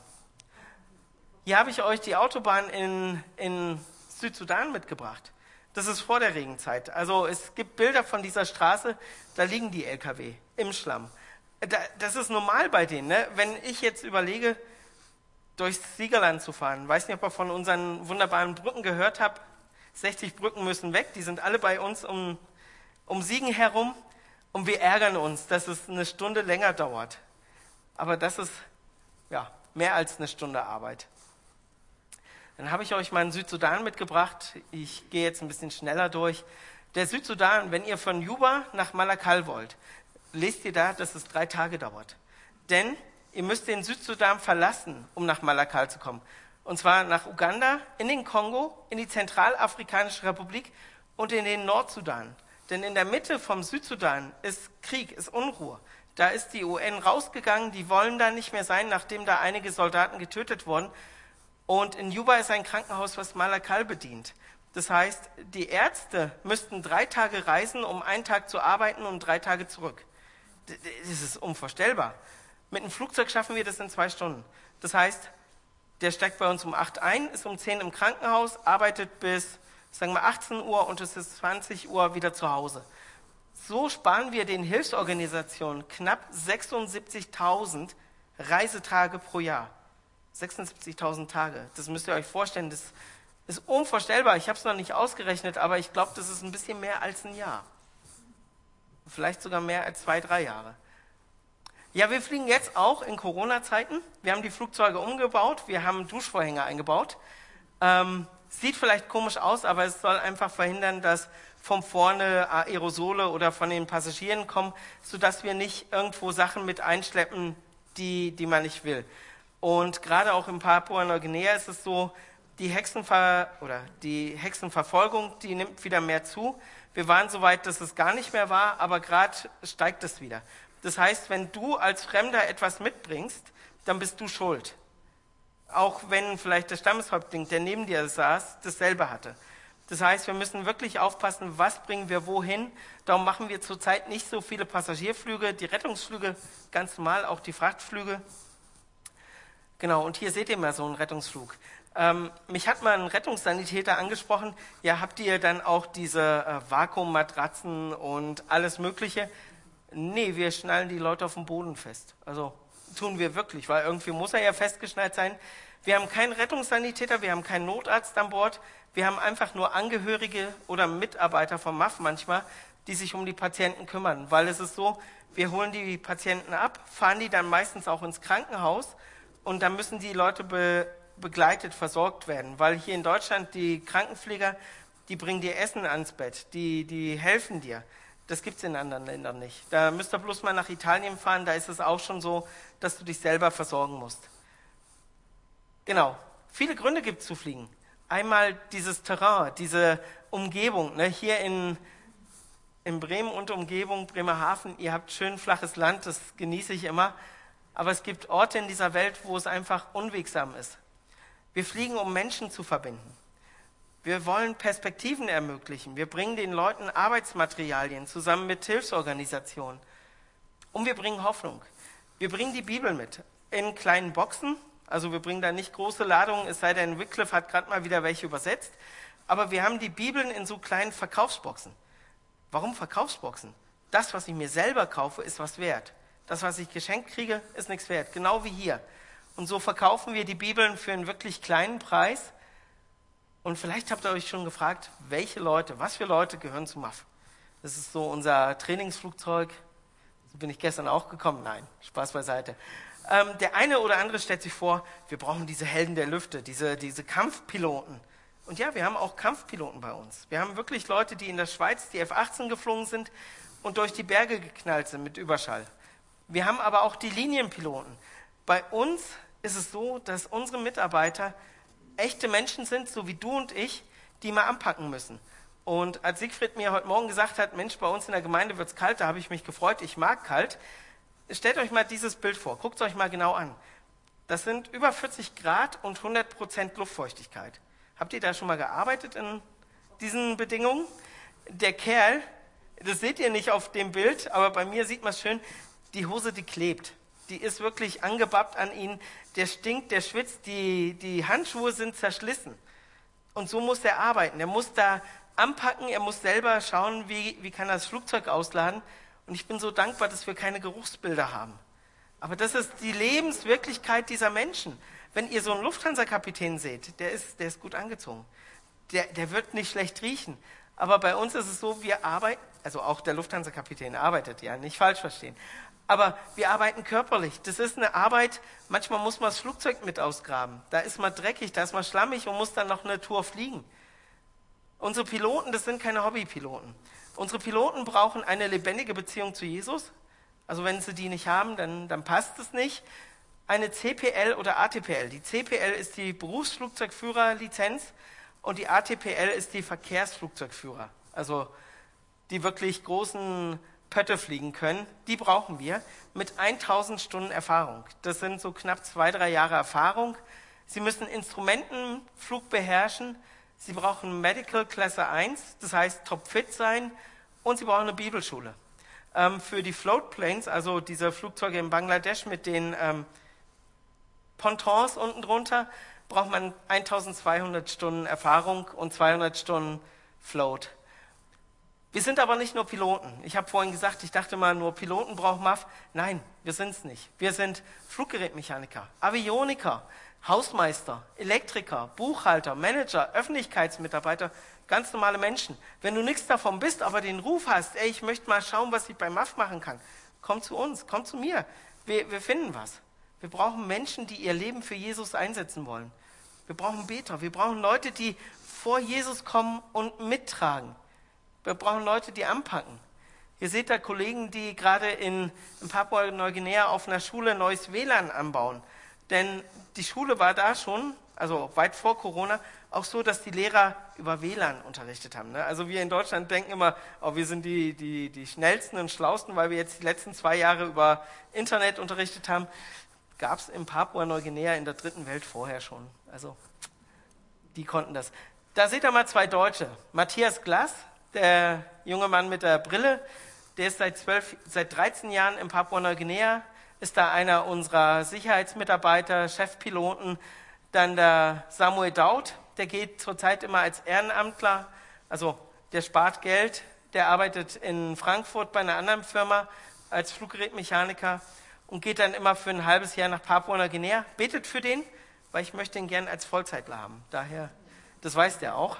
Hier habe ich euch die Autobahn in, in Südsudan mitgebracht. Das ist vor der Regenzeit. Also es gibt Bilder von dieser Straße, da liegen die L K W im Schlamm. Das ist normal bei denen. Ne? Wenn ich jetzt überlege, durchs Siegerland zu fahren, weiß nicht, ob ihr von unseren wunderbaren Brücken gehört habt, sechzig Brücken müssen weg, die sind alle bei uns um, um Siegen herum und wir ärgern uns, dass es eine Stunde länger dauert. Aber das ist ja mehr als eine Stunde Arbeit. Dann habe ich euch mal einen Südsudan mitgebracht. Ich gehe jetzt ein bisschen schneller durch. Der Südsudan, wenn ihr von Juba nach Malakal wollt, lest ihr da, dass es drei Tage dauert. Denn ihr müsst den Südsudan verlassen, um nach Malakal zu kommen. Und zwar nach Uganda, in den Kongo, in die Zentralafrikanische Republik und in den Nordsudan. Denn in der Mitte vom Südsudan ist Krieg, ist Unruhe. Da ist die U N rausgegangen, die wollen da nicht mehr sein, nachdem da einige Soldaten getötet wurden. Und in Juba ist ein Krankenhaus, was Malakal bedient. Das heißt, die Ärzte müssten drei Tage reisen, um einen Tag zu arbeiten und drei Tage zurück. Das ist unvorstellbar. Mit einem Flugzeug schaffen wir das in zwei Stunden. Das heißt, der steigt bei uns um acht ein, ist um zehn im Krankenhaus, arbeitet bis, sagen wir, achtzehn Uhr und es ist zwanzig Uhr wieder zu Hause. So sparen wir den Hilfsorganisationen knapp sechsundsiebzigtausend Reisetage pro Jahr. sechsundsiebzigtausend Tage. Das müsst ihr euch vorstellen. Das ist unvorstellbar. Ich habe es noch nicht ausgerechnet, aber ich glaube, das ist ein bisschen mehr als ein Jahr. Vielleicht sogar mehr als zwei, drei Jahre. Ja, wir fliegen jetzt auch in Corona-Zeiten. Wir haben die Flugzeuge umgebaut. Wir haben Duschvorhänge eingebaut. Ähm, sieht vielleicht komisch aus, aber es soll einfach verhindern, dass von vorne Aerosole oder von den Passagieren kommen, sodass wir nicht irgendwo Sachen mit einschleppen, die, die man nicht will. Und gerade auch in Papua-Neuguinea ist es so, die, Hexenver oder die Hexenverfolgung, die nimmt wieder mehr zu. Wir waren so weit, dass es gar nicht mehr war, aber gerade steigt es wieder. Das heißt, wenn du als Fremder etwas mitbringst, dann bist du schuld. Auch wenn vielleicht der Stammeshäuptling, der neben dir saß, dasselbe hatte. Das heißt, wir müssen wirklich aufpassen, was bringen wir wohin. Darum machen wir zurzeit nicht so viele Passagierflüge, die Rettungsflüge ganz normal, auch die Frachtflüge. Genau, und hier seht ihr mal so einen Rettungsflug. Ähm, mich hat mal ein Rettungssanitäter angesprochen, ja, habt ihr dann auch diese äh, Vakuummatratzen und alles Mögliche? Nee, wir schnallen die Leute auf dem Boden fest. Also tun wir wirklich, weil irgendwie muss er ja festgeschnallt sein. Wir haben keinen Rettungssanitäter, wir haben keinen Notarzt an Bord, wir haben einfach nur Angehörige oder Mitarbeiter vom M A F manchmal, die sich um die Patienten kümmern. Weil es ist so, wir holen die Patienten ab, fahren die dann meistens auch ins Krankenhaus und dann müssen die Leute be begleitet, versorgt werden. Weil hier in Deutschland die Krankenpfleger, die bringen dir Essen ans Bett, die, die helfen dir. Das gibt es in anderen Ländern nicht. Da müsst ihr bloß mal nach Italien fahren, da ist es auch schon so, dass du dich selber versorgen musst. Genau, viele Gründe gibt es zu fliegen. Einmal dieses Terrain, diese Umgebung. Ne? Hier in, in Bremen und Umgebung, Bremerhaven, ihr habt schön flaches Land, das genieße ich immer. Aber es gibt Orte in dieser Welt, wo es einfach unwegsam ist. Wir fliegen, um Menschen zu verbinden. Wir wollen Perspektiven ermöglichen. Wir bringen den Leuten Arbeitsmaterialien zusammen mit Hilfsorganisationen. Und wir bringen Hoffnung. Wir bringen die Bibel mit in kleinen Boxen. Also wir bringen da nicht große Ladungen, es sei denn, Wycliffe hat gerade mal wieder welche übersetzt. Aber wir haben die Bibeln in so kleinen Verkaufsboxen. Warum Verkaufsboxen? Das, was ich mir selber kaufe, ist was wert. Das, was ich geschenkt kriege, ist nichts wert. Genau wie hier. Und so verkaufen wir die Bibeln für einen wirklich kleinen Preis. Und vielleicht habt ihr euch schon gefragt, welche Leute, was für Leute gehören zum M A F? Das ist so unser Trainingsflugzeug. So bin ich gestern auch gekommen. Nein, Spaß beiseite. Ähm, der eine oder andere stellt sich vor, wir brauchen diese Helden der Lüfte, diese, diese Kampfpiloten. Und ja, wir haben auch Kampfpiloten bei uns. Wir haben wirklich Leute, die in der Schweiz die F achtzehn geflogen sind und durch die Berge geknallt sind mit Überschall. Wir haben aber auch die Linienpiloten. Bei uns ist es so, dass unsere Mitarbeiter echte Menschen sind, so wie du und ich, die mal anpacken müssen. Und als Siegfried mir heute Morgen gesagt hat, Mensch, bei uns in der Gemeinde wird es kalt, da habe ich mich gefreut, ich mag kalt. Stellt euch mal dieses Bild vor, guckt es euch mal genau an. Das sind über vierzig Grad und hundert Prozent Luftfeuchtigkeit. Habt ihr da schon mal gearbeitet in diesen Bedingungen? Der Kerl, das seht ihr nicht auf dem Bild, aber bei mir sieht man es schön, die Hose, die klebt. Die ist wirklich angebappt an ihn, der stinkt, der schwitzt, die, die Handschuhe sind zerschlissen. Und so muss er arbeiten. Er muss da anpacken, er muss selber schauen, wie, wie kann er das Flugzeug ausladen. Und ich bin so dankbar, dass wir keine Geruchsbilder haben. Aber das ist die Lebenswirklichkeit dieser Menschen. Wenn ihr so einen Lufthansa-Kapitän seht, der ist, der ist gut angezogen. Der, der wird nicht schlecht riechen. Aber bei uns ist es so, wir arbeiten, also auch der Lufthansa-Kapitän arbeitet, ja, nicht falsch verstehen. Aber wir arbeiten körperlich. Das ist eine Arbeit, manchmal muss man das Flugzeug mit ausgraben. Da ist man dreckig, da ist man schlammig und muss dann noch eine Tour fliegen. Unsere Piloten, das sind keine Hobbypiloten. Unsere Piloten brauchen eine lebendige Beziehung zu Jesus. Also wenn sie die nicht haben, dann, dann passt es nicht. Eine C P L oder A T P L. Die C P L ist die Berufsflugzeugführerlizenz und die A T P L ist die Verkehrsflugzeugführer. Also die wirklich großen Pötte fliegen können, die brauchen wir mit tausend Stunden Erfahrung. Das sind so knapp zwei, drei Jahre Erfahrung. Sie müssen Instrumentenflug beherrschen. Sie brauchen Medical Klasse eins, das heißt topfit sein. Und sie brauchen eine Bibelschule. Ähm, für die Floatplanes, also diese Flugzeuge in Bangladesch mit den ähm, Pontons unten drunter, braucht man eintausendzweihundert Stunden Erfahrung und zweihundert Stunden Float. Wir sind aber nicht nur Piloten. Ich habe vorhin gesagt, ich dachte mal, nur Piloten braucht M A F. Nein, wir sind es nicht. Wir sind Fluggerätmechaniker, Avioniker, Hausmeister, Elektriker, Buchhalter, Manager, Öffentlichkeitsmitarbeiter, ganz normale Menschen. Wenn du nichts davon bist, aber den Ruf hast, ey, ich möchte mal schauen, was ich beim M A F machen kann, komm zu uns, komm zu mir. Wir, wir finden was. Wir brauchen Menschen, die ihr Leben für Jesus einsetzen wollen. Wir brauchen Beter, wir brauchen Leute, die vor Jesus kommen und mittragen. Wir brauchen Leute, die anpacken. Ihr seht da Kollegen, die gerade in, in Papua-Neuguinea auf einer Schule neues W L A N anbauen. Denn die Schule war da schon, also weit vor Corona, auch so, dass die Lehrer über W L A N unterrichtet haben. Ne? Also wir in Deutschland denken immer, oh, wir sind die, die, die schnellsten und schlausten, weil wir jetzt die letzten zwei Jahre über Internet unterrichtet haben. Gab es in Papua-Neuguinea in der dritten Welt vorher schon. Also die konnten das. Da seht ihr mal zwei Deutsche. Matthias Glass, der junge Mann mit der Brille, der ist seit, zwölf, seit dreizehn Jahren in Papua-Neuguinea, ist da einer unserer Sicherheitsmitarbeiter, Chefpiloten. Dann der Samuel Daud, der geht zurzeit immer als Ehrenamtler, also der spart Geld, der arbeitet in Frankfurt bei einer anderen Firma als Fluggerätmechaniker und geht dann immer für ein halbes Jahr nach Papua-Neuguinea, betet für den, weil ich möchte ihn gern als Vollzeitler haben. Daher, das weiß der auch.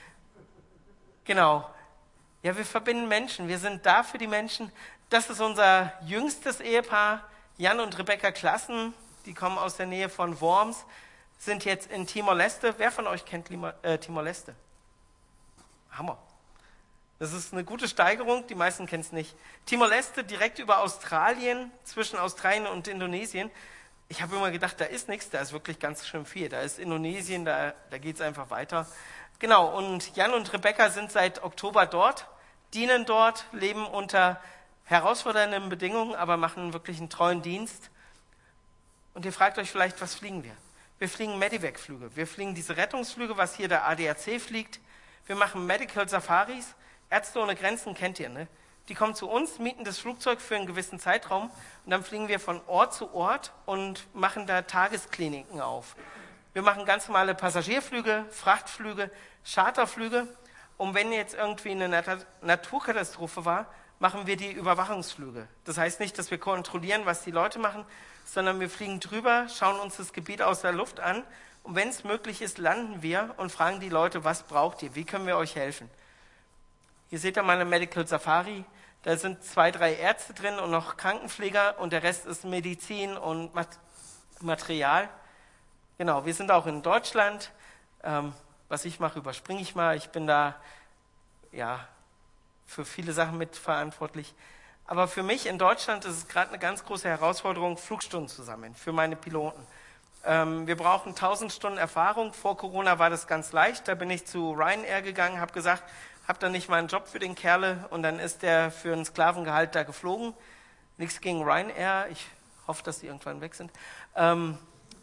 Genau. Ja, wir verbinden Menschen, wir sind da für die Menschen. Das ist unser jüngstes Ehepaar, Jan und Rebecca Klassen, die kommen aus der Nähe von Worms, sind jetzt in Timor-Leste. Wer von euch kennt äh, Timor-Leste? Hammer. Das ist eine gute Steigerung, die meisten kennen es nicht. Timor-Leste direkt über Australien, zwischen Australien und Indonesien. Ich habe immer gedacht, da ist nichts, da ist wirklich ganz schön viel. Da ist Indonesien, da, da geht es einfach weiter. Genau, und Jan und Rebecca sind seit Oktober dort, dienen dort, leben unter herausfordernden Bedingungen, aber machen wirklich einen treuen Dienst. Und ihr fragt euch vielleicht, was fliegen wir? Wir fliegen Medivac-Flüge. Wir fliegen diese Rettungsflüge, was hier der A D A C fliegt. Wir machen Medical Safaris. Ärzte ohne Grenzen kennt ihr, ne? Die kommen zu uns, mieten das Flugzeug für einen gewissen Zeitraum und dann fliegen wir von Ort zu Ort und machen da Tageskliniken auf. Wir machen ganz normale Passagierflüge, Frachtflüge, Charterflüge. Und wenn jetzt irgendwie eine Nat- Naturkatastrophe war, machen wir die Überwachungsflüge. Das heißt nicht, dass wir kontrollieren, was die Leute machen, sondern wir fliegen drüber, schauen uns das Gebiet aus der Luft an und wenn es möglich ist, landen wir und fragen die Leute, was braucht ihr, wie können wir euch helfen? Hier seht ihr mal eine Medical Safari, da sind zwei, drei Ärzte drin und noch Krankenpfleger und der Rest ist Medizin und Mat- Material. Genau, wir sind auch in Deutschland. Ähm, was ich mache, überspringe ich mal. Ich bin da ja für viele Sachen mitverantwortlich. Aber für mich in Deutschland ist es gerade eine ganz große Herausforderung, Flugstunden zu sammeln für meine Piloten. Ähm, wir brauchen tausend Stunden Erfahrung. Vor Corona war das ganz leicht. Da bin ich zu Ryanair gegangen, habe gesagt, hab dann nicht mal einen Job für den Kerle und dann ist der für ein Sklavengehalt da geflogen. Nichts gegen Ryanair. Ich hoffe, dass die irgendwann weg sind. Ähm,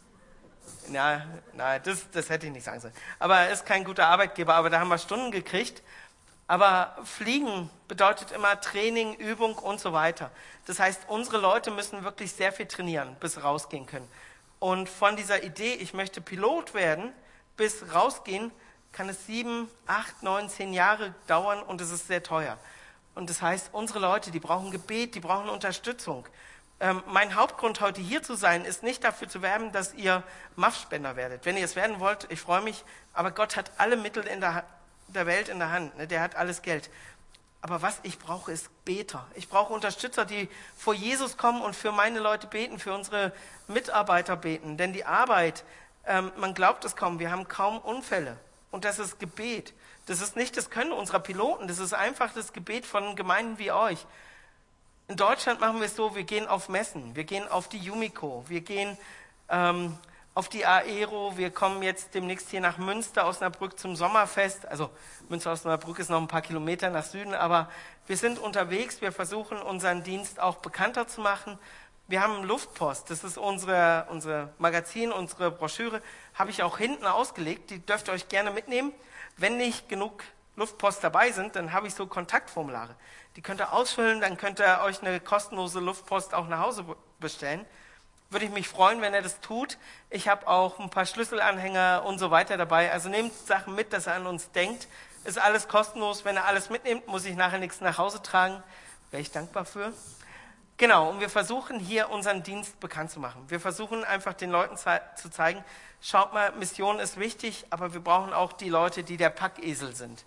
na, na das, das hätte ich nicht sagen sollen. Aber er ist kein guter Arbeitgeber, aber da haben wir Stunden gekriegt. Aber Fliegen bedeutet immer Training, Übung und so weiter. Das heißt, unsere Leute müssen wirklich sehr viel trainieren, bis sie rausgehen können. Und von dieser Idee, ich möchte Pilot werden, bis rausgehen, kann es sieben, acht, neun, zehn Jahre dauern und es ist sehr teuer. Und das heißt, unsere Leute, die brauchen Gebet, die brauchen Unterstützung. Ähm, mein Hauptgrund, heute hier zu sein, ist nicht dafür zu werben, dass ihr M A F-Spender werdet. Wenn ihr es werden wollt, ich freue mich, aber Gott hat alle Mittel in der Hand, der Welt in der Hand, ne? Der hat alles Geld. Aber was ich brauche, ist Beter. Ich brauche Unterstützer, die vor Jesus kommen und für meine Leute beten, für unsere Mitarbeiter beten. Denn die Arbeit, ähm, man glaubt es kaum, wir haben kaum Unfälle. Und das ist Gebet. Das ist nicht das Können unserer Piloten, das ist einfach das Gebet von Gemeinden wie euch. In Deutschland machen wir es so, wir gehen auf Messen, wir gehen auf die Yumiko, wir gehen ähm, auf die Aero, wir kommen jetzt demnächst hier nach Münster, Osnabrück zum Sommerfest. Also Münster, Osnabrück ist noch ein paar Kilometer nach Süden, aber wir sind unterwegs, wir versuchen unseren Dienst auch bekannter zu machen. Wir haben Luftpost, das ist unsere, unsere Magazin, unsere Broschüre, habe ich auch hinten ausgelegt, die dürft ihr euch gerne mitnehmen. Wenn nicht genug Luftpost dabei sind, dann habe ich so Kontaktformulare. Die könnt ihr ausfüllen, dann könnt ihr euch eine kostenlose Luftpost auch nach Hause bestellen. Würde ich mich freuen, wenn ihr das tut. Ich habe auch ein paar Schlüsselanhänger und so weiter dabei. Also nehmt Sachen mit, dass ihr an uns denkt. Ist alles kostenlos. Wenn ihr alles mitnehmt, muss ich nachher nichts nach Hause tragen. Wäre ich dankbar für. Genau, und wir versuchen hier unseren Dienst bekannt zu machen. Wir versuchen einfach den Leuten zu zeigen, schaut mal, Mission ist wichtig, aber wir brauchen auch die Leute, die der Packesel sind.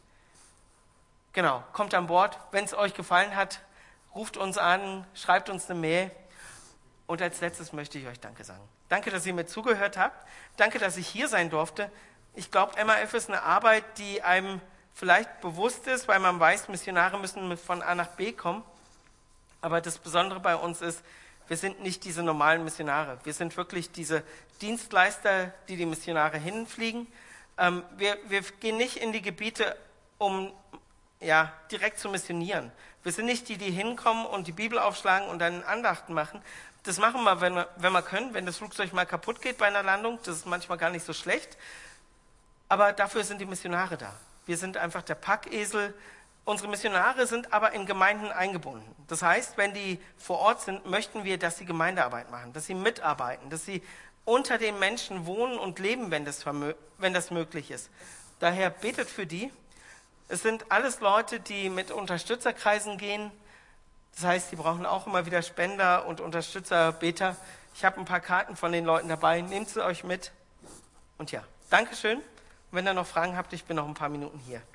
Genau, kommt an Bord. Wenn es euch gefallen hat, ruft uns an, schreibt uns eine Mail. Und als letztes möchte ich euch Danke sagen. Danke, dass ihr mir zugehört habt. Danke, dass ich hier sein durfte. Ich glaube, M A F ist eine Arbeit, die einem vielleicht bewusst ist, weil man weiß, Missionare müssen von A nach B kommen. Aber das Besondere bei uns ist, wir sind nicht diese normalen Missionare. Wir sind wirklich diese Dienstleister, die die Missionare hinfliegen. Ähm, wir, wir gehen nicht in die Gebiete, um ja, direkt zu missionieren. Wir sind nicht die, die hinkommen und die Bibel aufschlagen und dann Andachten machen. Das machen wir, wenn wir, wenn wir können, wenn das Flugzeug mal kaputt geht bei einer Landung. Das ist manchmal gar nicht so schlecht. Aber dafür sind die Missionare da. Wir sind einfach der Packesel. Unsere Missionare sind aber in Gemeinden eingebunden. Das heißt, wenn die vor Ort sind, möchten wir, dass sie Gemeindearbeit machen, dass sie mitarbeiten, dass sie unter den Menschen wohnen und leben, wenn das, wenn das möglich ist. Daher betet für die. Es sind alles Leute, die mit Unterstützerkreisen gehen. Das heißt, die brauchen auch immer wieder Spender und Unterstützer, Beter. Ich habe ein paar Karten von den Leuten dabei. Nehmt sie euch mit. Und ja, Dankeschön. Und wenn ihr noch Fragen habt, ich bin noch ein paar Minuten hier.